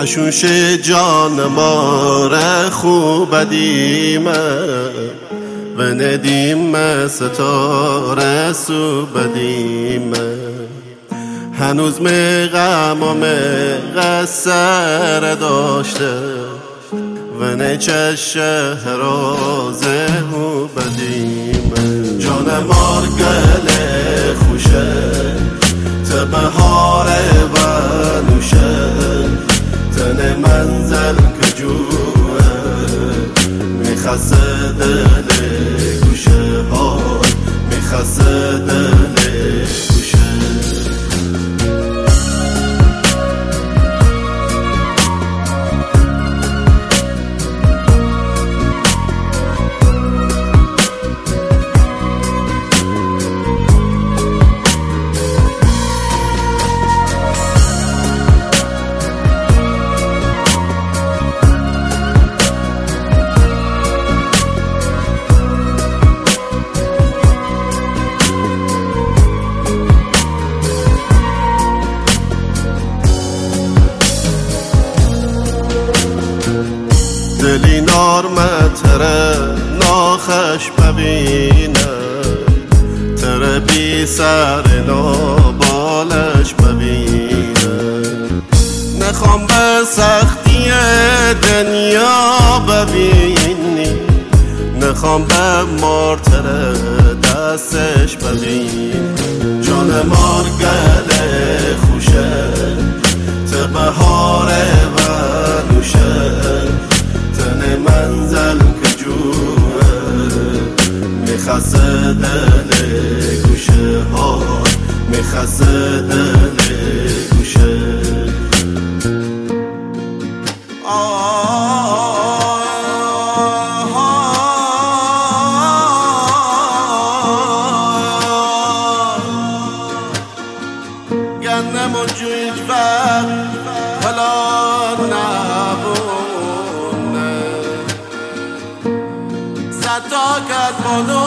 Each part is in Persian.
مشوش جان ماره خوب بدیمه و ندیم ستاره سو بدیمه هنوز غم و قصر داشته و نچه شهرازه او بدیمه جان مارگل خوشه تبهاره و نوشه تن منزل که جوه میخسته دل گوشه ها میخسته دل گوشه دلی نارمه تره ناخش ببینه تره بی سر نابالش ببینه نخوام به سختی دنیا ببینی نخوام به مارتره دستش ببینی جان مارگل خوشه تبهاره و نوشه منزل که جوه میخسته دل گوشه ها میخسته دل گوشه گندم و جویج وقت حالا نبونه ستا کرد بانو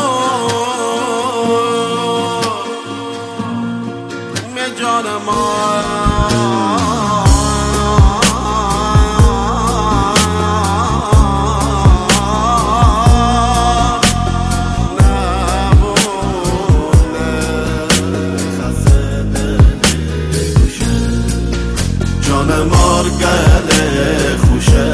می جان ما مارگل خوشه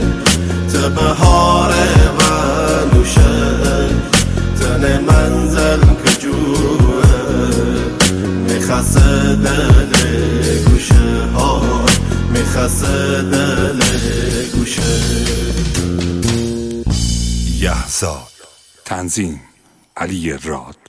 تبهاره و نوشه تن منزل که جوه میخسته دل گوشه ها میخسته دل گوشه یحزاد تنظیم علی راد